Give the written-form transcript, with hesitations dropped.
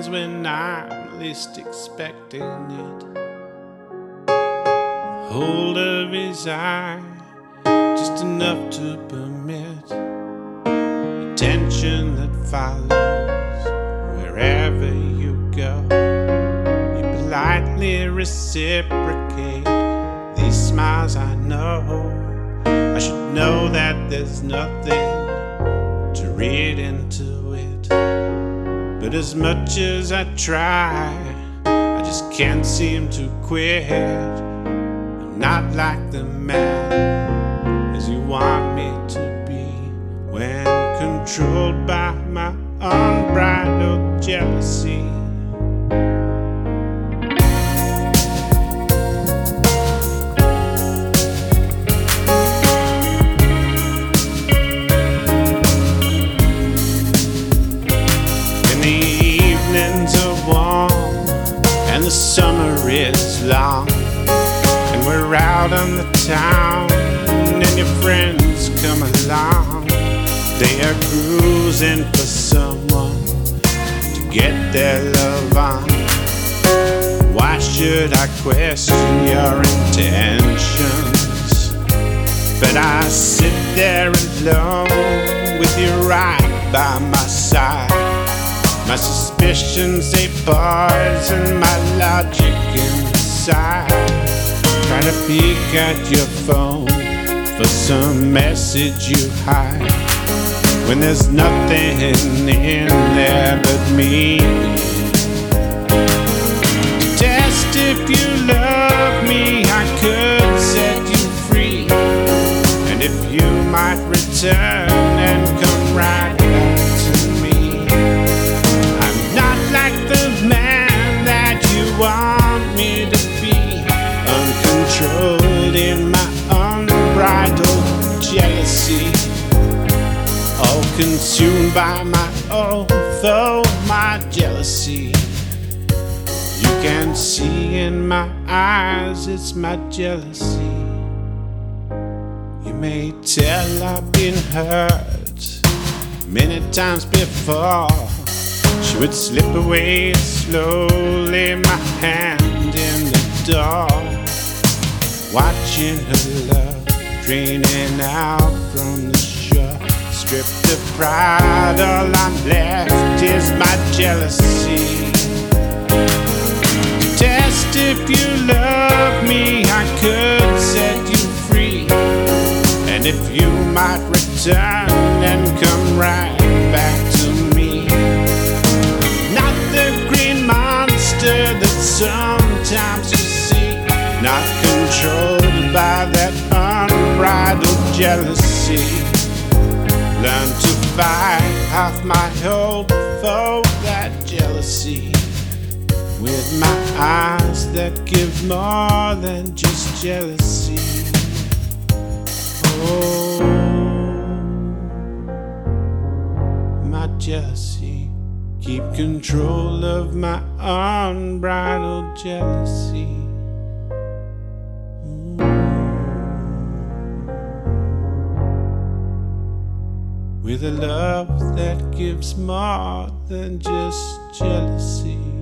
comes when I'm least expecting it. Hold of his eye, just enough to permit the tension that follows wherever you go. You politely reciprocate these smiles. I know I should know that there's nothing to read into it, but as much as I try, I just can't seem to quit. I'm not like the man as you want me to be, when controlled by my unbridled jealousy. And the summer is long, and we're out on the town, and your friends come along. They are cruising for someone to get their love on. Why should I question your intentions? But I sit there alone with you right by my side. My suspicions, they poison my logic inside. Try to peek at your phone for some message you hide, when there's nothing in there but me. To test if you love me, I could set you free, and if you might return and come right back to me. Like the man that you want me to be, uncontrolled in my unbridled jealousy, all consumed by my oath, oh my jealousy. You can see in my eyes it's my jealousy. You may tell I've been hurt many times before. She would slip away slowly, my hand in the door, watching her love draining out from the shore. Stripped of pride, all I'm left is my jealousy. To test if you love me, I could set you free, and if you might return and come right back to me. That sometimes you see, not controlled by that unbridled jealousy. Learn to fight off my hope for that jealousy, with my eyes that give more than just jealousy. Oh, my jealousy. Keep control of my unbridled jealousy. With a love that gives more than just jealousy.